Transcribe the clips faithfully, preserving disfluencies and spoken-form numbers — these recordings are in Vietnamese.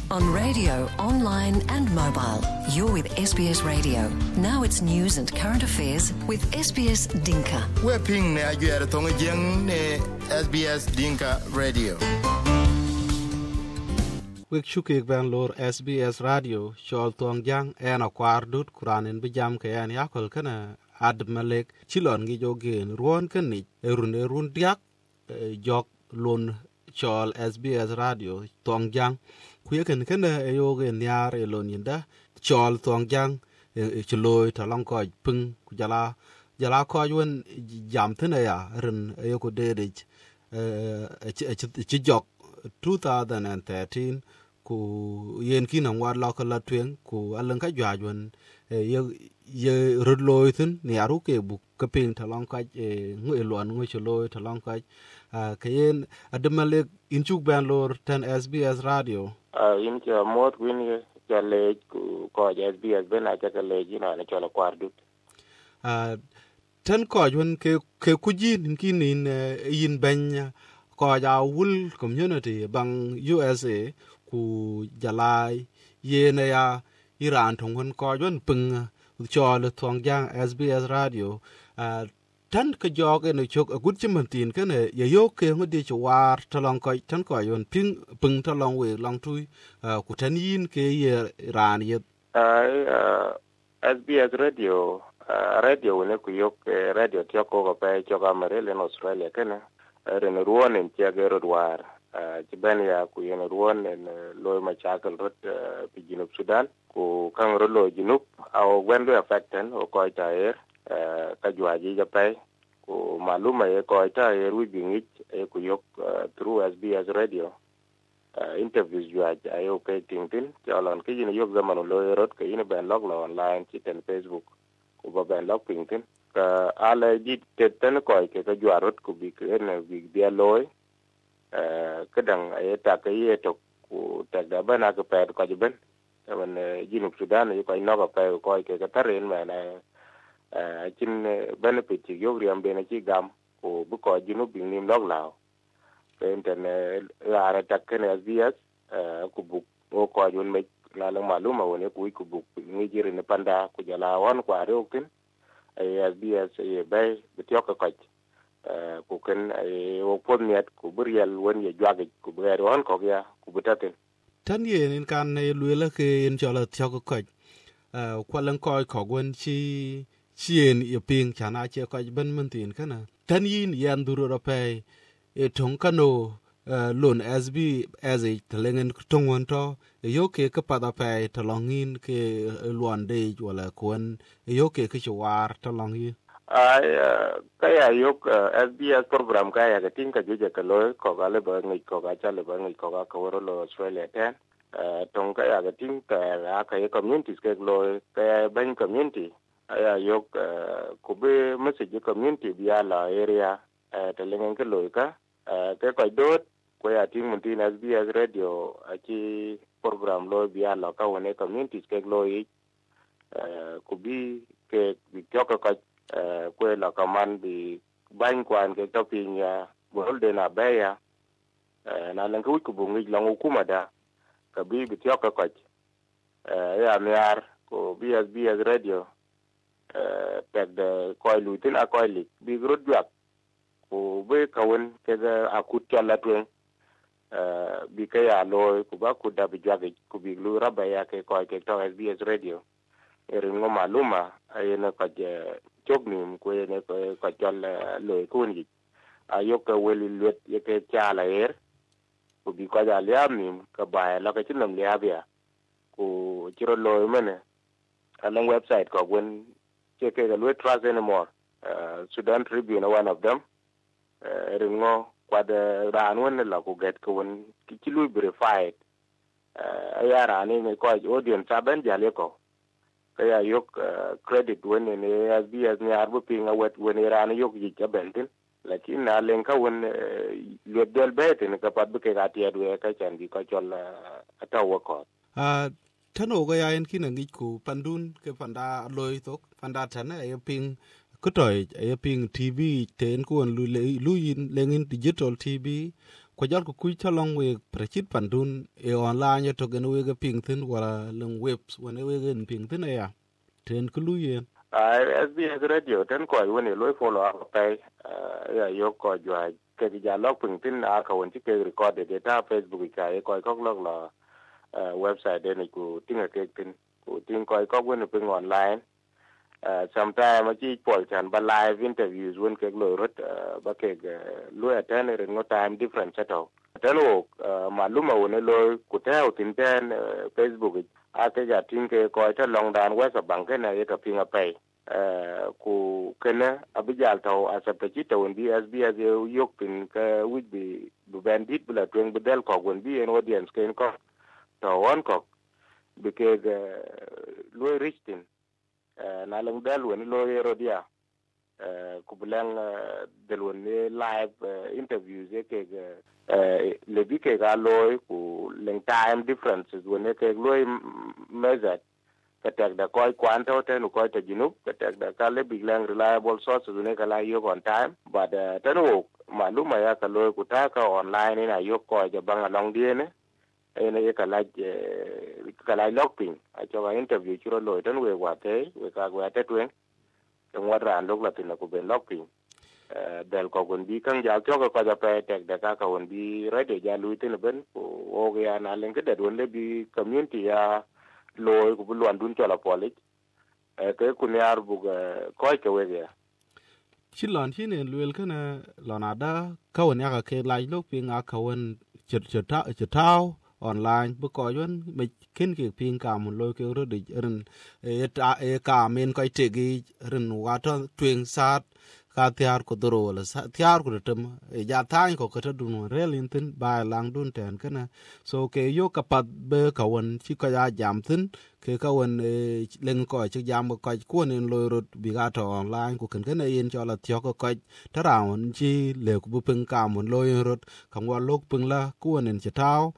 On radio, online and mobile. You're with S B S Radio. Now it's news and current affairs with S B S Dinka. We're ping ne aguera tonga jeng ne S B S Dinka Radio. Wek shukek ban lor S B S Radio shol tong jang ena kwar dut kuranin bijam ke en yakol kana ad malek chilon gi jogen ruon kanich erun erun diak jok lon shol S B S Radio tong jang kuyeken kana eyogen yar elon yinda shol tong jang chiloy talong ko pung kujala jala ko yun jam tene ya ren eyoko dedej chi jok twenty thirteen ku yen kina war la kala twen ku alan ka jwajon ye ye rodloy tin ni aru ke bu ka ping talong ka ngwe lon ngwe chloy talong ka kayen adamale inchuk ban lor ten S B S Radio in cha mot win cha le ku ko S B S ben a cha le jina na chola kwardu ten ko jwan ke ke kujin kinin yin banya ko ja wul community bang U S A ku jalai yene ya Iran thong ko jwan pung chol thong jang S B S Radio tan ka jog en chok a gut chimantin kan ye yo ke ngodi chwar talong ko tan ko yon ping pung talong we long tui ku tan yin ke ye Iran ye S B S Radio radio ne ku yok radio tiako ko pe choga marele in Australia kana ren ruon en tiagero war Jibani ya ku yen ruon en loy machakal rot pi Junub Sudan ku kang ro lo Junub au wendo affecten o ko ta er ka jwaji ja pai ku maluma e ko ta er wi bingich e ku yok through S B S Radio interviews jwaji ayo ke tingtin jalon ke yin yok zaman lo rot ke yin ben log lo online ci ten Facebook ku ba ben log pingtin ka ala di ten ko ke ka jwarot ku bi ke en bi dia loy kadang ay ta kay to ku ta da bana ka pa ko jiben tamen Junub Sudan yi ko no ka pa ko ke ka taren ma na chin benefit yi yo riam be na ci gam ku bu ko Junub bi nim log law ke internet la ta ken S B S ku bu ko jun me la la maluma woni ku ku bu ngi jire ne panda ku jala won ko are okin ay S B S ye bay bi tiok ko ku ken ay wo podniat ku burial won ye jwage ku burial won ko ya ku butaten tan yen in kan ne luela ke in chola thyo ko ko kwalan ko ko gon chi chien ye ping chana che ko ben mun tin kana tan yin yan duro ro pe e tong kano lon S B as a telengen tong won to yo ke ka pada pe talongin ke luan de wala kon yo ke ke chwar talongi ay kaya yok S B S program kaya ka tin ka juje ka loy ko ga le ba ngi ko ga cha le ba ngi ko ga ka woro lo Australia ten tong kaya ka tin ka ka communities ke loy kaya ban community aya yok ku be message community bia la area te lengen ke loy ka ke ko dot ko ya tin mun tin S B S Radio aki program loy bia la ka wone communities ke loy ku bi ke bi ka ka kwe la kaman bi bain kwan ke topinya bolde na baya na langu ku bungi langu kuma da ka bi bi tioka ko ya miar ko B S B S Radio peg de koy lutin a koy lik bi grodjak ko be kawon ke ga akut chala twen bi ke ya loy ku ba ku da bi jage ku bi lu rabaya ke koy ke to S B S Radio erin ngo maluma ayena ka je chognim ko ne ko ka chal loy kunji ayoka weli let yeke chala er ko bi ko ja liamnim ka ba la ka chinam liabia ko chiro loy mene alang website ko wen cheke ga lo trust anymore Sudan Tribune one of them erin ngo kwad ran won la ko get ko won ki lu verified ayara ni ko audience aben jale ko kaya yok credit when ne S B S ne arbu pinga wet when ran yok yi jabentin lakin na len ka won le del bete ne ka pat ke ga tie dwe ka chan bi ko chol atawa ko a tano ga ya en kinan gi ku pandun ke panda loy tok panda tan e ping ko toy e ping T V ten ko lu lu yin lengin digital T V ko jal ko ku chalong we prechit pandun e online to gen we ga ping thin wala leng webs when we gen ping thin ya ten ku luyen ai S B S radio ten ko woni loy follow up pay ya yo ko jwa ke ja log ping tin a ka won ti ke record data Facebook ka e ko ko log la website de ni ku tinga ke tin ku tin ko ko woni ping online sometimes chi pol chan ba live interviews won ke lo rot ba ke lo attend in no time different seto telo maluma woni lo ku ta tin ten Facebook a ke ja tin ke ko ta long dan wa sa bang ke na ye ka pinga pay ku kana abijal taw asapta ci tawon bi S B S yok pin ka wit bi bu bandit bula twen bedel ko gon bi en audience ken ko to won ko bi ke lo richtin na lang dal won lo yero dia ku bulang del won live interviews e ke le bi ke ga lo ku leng time differences won ke lo measured katek da koi kwanto ten ko ta jinu katek da kale big lang reliable sources ne kala yo on time but ten wo maluma ya kalo kutaka online ina yo ko ja banga long die ne ene ye kala kala logging a cho interview chiro lo ten we wa te we ka wa te twen ngwa ran lok la tin ko ben logging del ko gon bi kan ja cho ko ja pe tek da ka ko won bi radio ja lu tin ben o ga na len ke da don le bi community ya loy ku luan dun chola polik e ke kunyar bu ko ke wege chilon hine luel kana lonada kawon ya ke lai lok pinga kawon chita chitao online bu ko yon me ken ke pin ka mun loy ke ro de ren e ta e ka men ko tegi ren wato twing sat ka tiar ko doro wala tiar ko tem e ja tan ko ka dun relin tin ba lang dun ten kana so ke yo ka pat be ka won chi ka ya jam tin ke ka won len ko chi jam ko ko nen lo rot bi ga to online ko ken ken yen cho la tyo ko ko ta raun chi le ko bu pung ka mun lo rot kam wa lok pung la ko nen chi tao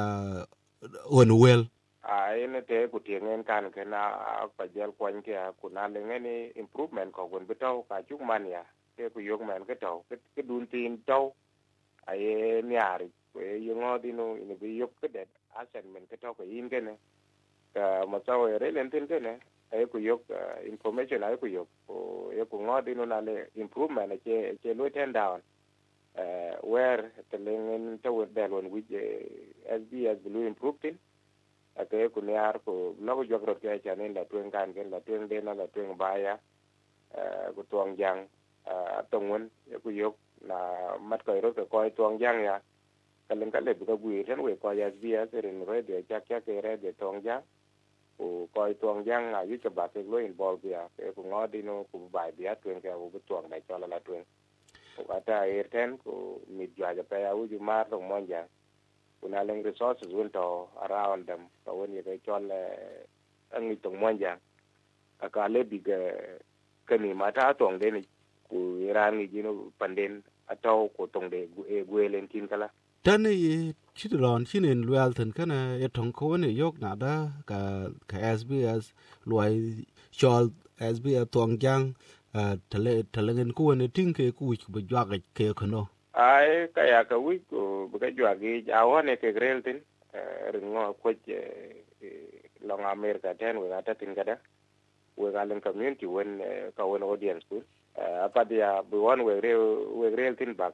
on well ai ne te ku tiengen kan ke na pa jel kwan ke ku na le ngeni improvement ko gon bitaw ka chuk man ya ke ku yok man ke taw ke dun tin taw ai niari e yo ngodi no ine bi yok ke det assignment ke taw ko yin ke ne ka ma taw re len tin ke ne ai ku yok information ai ku yok o e ku ngodi no na le improvement ke ke lo ten down uh where the lengen taw del won with S B S blue improved ake kunyar ko lago jogro ke chane la twen kan ken la twen de na la twen baya eh ku tuang jang tongwon ku yok na mat ko ro ko tuang jang ya kalen kale bu ko bui ren we ko ya S B S ren re de cha cha ke re de tuang jang ku ko tuang jang a yu cha ba ke lo involve ya ke ku ngodi no ku bai bia twen ke ku tuang dai cho la la twen ku ata airten ku mit ja ja pa ya u ju mar tong mon jang kuna leng resources will to around them so when you go chol ang itong monja akale big kani mata tong de ni ku iran ni jino panden ataw ko tong de gwelen kin kala tane ye chidron chinen lualten kana e tong ko ne yok na da ka ka S B S loy chol S B S tong jang tale talengen ko ne tinke ku bu jwa ke kono ai kaya ka wi ko buka jwa gi awone ke greltin ringo ko je long America ten we ata tin kada we galen community when ka won audience ku apa dia bu won we re we greltin bak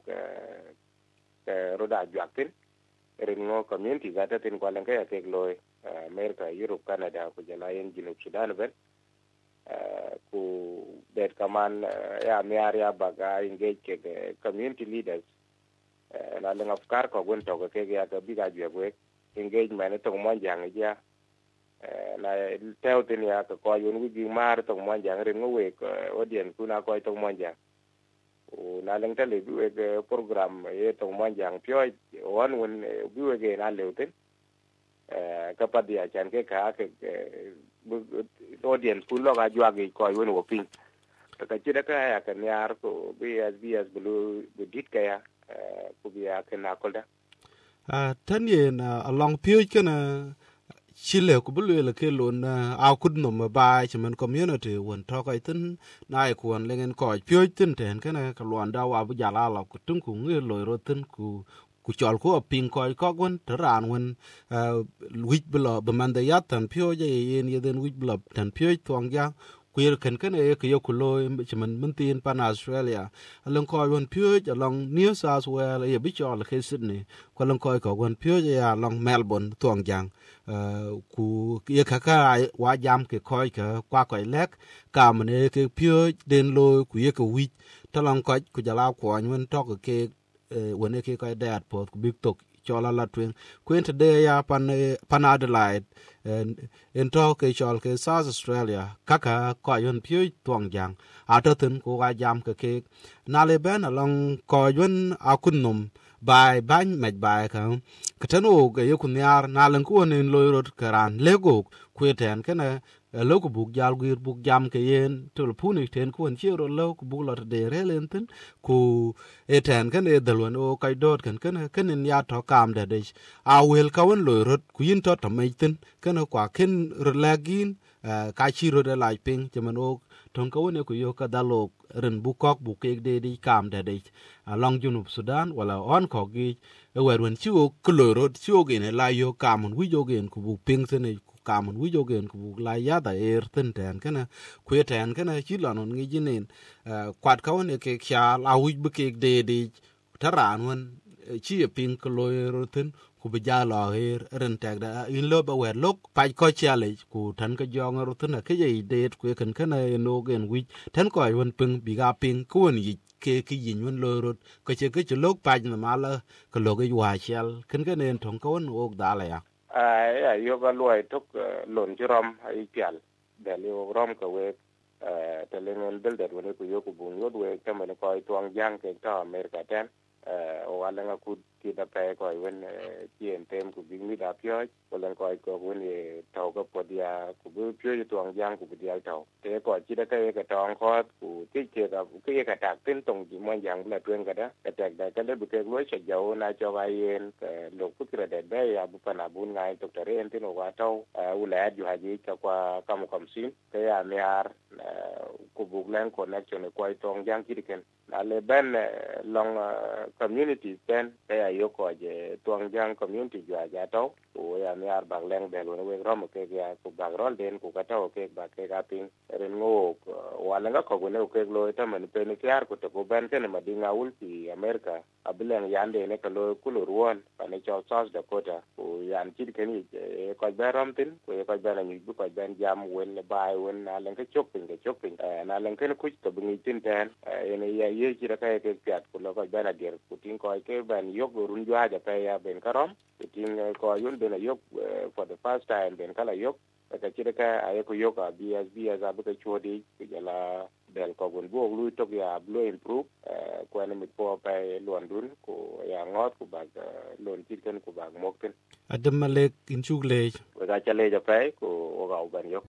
ke roda jwa tin ringo community gata tin ko len ka ke loy America Europe Canada ko jala yen Junub Sudan ben ku bet kaman ya miaria baga engage ke community leaders na lenga afkar ko gon to ke ya ga biga jwe we engagement to mo jang ja na teo tin ya ko yun wi mar to mo jang re ngwe ko audience kuna ko to mo jang o na leng tele bi we program ye to mo jang pyo won won bi we ge na leutin ka padia chan ke ka ke audience kun lo ga jwa ge ko yun wo pin ka chi da ka ya kan yar ko bi S B S blue dit ka ya ku bi ya kan akolda a tan ye na along pyo kana chile ku bulu le ke lon a kud no ma ba chaman community won to ka tin na ku won lengen ko pyo tin ten kana ka lon da wa bu jala la ku tung ku ngi lo ro tin ku ku chol ko ping ko ko gon ran wen wich blo be man de yat tan pyo je yen yeden wich blo tan pyo tong ja queer kan kan e ke yo ku lo chman mun tin pan Australia along ko gon pyo along New South Wales e bi chol ke Sydney ko long ko ko gon pyo je along Melbourne tong jang ku ye ka ka wa jam ke ko ke kwa ko lek ka mne ke pyo den lo ku ye ke wich talong ko ku jala ko nyun to ke wone ke ko dat pot ku big tok chola la twen kwent de ya pan pan Adelaide en to ke chol ke South Australia kaka ko yon pyo tong jang atatin ko ga jam ke ke na le ben along ko yon akunnum bai ban maj bai ka katano ge yokun yar na len ko nen loyrot karan lego kweten kana lo ko buk jal gir buk jam ke yen tul puni ten ko en chiro lo ko buk lot de relenten ku eten kan e dalwan o kai dot kan kan kan ya to kam de de a wel ka won loyrot ku yin to to maitin kan kwa ken relagin ka chiro de lai ping cheman o ton ka won ko yo ka dalo ren bukok bukek de de kam de de along junub Sudan wala on ko gi e wer wen chiwo klorot chiwo gen la yo kamun wi jo gen ku buk ping sene kamun wi jo gen ku buk la ya da er ten ten kana ku ten kana chi lanon ngi jinen kwat ka won ke kya la wi bukek de de taran won chi ping klorotin ku bi jalo er ren tag da in lo ba wer lok pa ko chale ku tan ka jong ro tin ke ye de ku kan kana no gen wi tan ko won ping bi ga ping ku won yi ke ke yin won lo rot ko che ke lok pa na mala ko lo ge wa chel kan kan en thong ko won ok da la ya ai ai yo ga loy tok lon jirom ai pial de le rom ko we te le ngel bel de woni ko yo ko bun yo we ke man ko tuang jang ke ta America ten o wala nga ku ki da pe ko wen ki en tem ku bi mi da pyo wala ko ko wen e tau ko podia ku bi pyo tuang jang ku bi dia tau te ko chi da ke ka tong ko ku ti che da ku ke ka tak tin tong ji mo yang la twen ka da ka tak da ka le bu ke lo che jau na cho ba yen lo ku ti da be ya bu pa na bun ngai to tare en tin o wa tau u la ju ha ji ka kwa kam kam sin ke ya me ar ku bu len connection ko tong jang ki ken na le ben long community ten ya yo ko je tuang jang community ja ja to o ya mi ar bang leng be lo we rom ke ya ku bang rol den ku ka to ke ba ke ga ping ren ngo wala nga ko ne ke lo ta man pe ne kyar ku to ko ben ke ne ma dinga ul ti America abilen yande ne ka lo ku lo ruon pa ne cho South Dakota o yan ti ke ni ko ba rom tin ko ko ba na ni bu ko ben jam wen bai wen na len ke chok pin ke chok pin na len ke ku to bi tin ten ene ya ye ki ra ka ke pyat ku lo ko ba na der ku tin ko ke ben yok run jwa ja pe ya ben karom tin ko yun ben yok for the first time ben kala yok ka chira ka ay ko yok a B S B as a ba chodi ke la del ko gon bo lu to ya blo improve ko ne mi po pe london ko ya ngot ku ba lon tin ken ku ba mok tin adam malek in chugle ga chale ja pe ko ga ban yok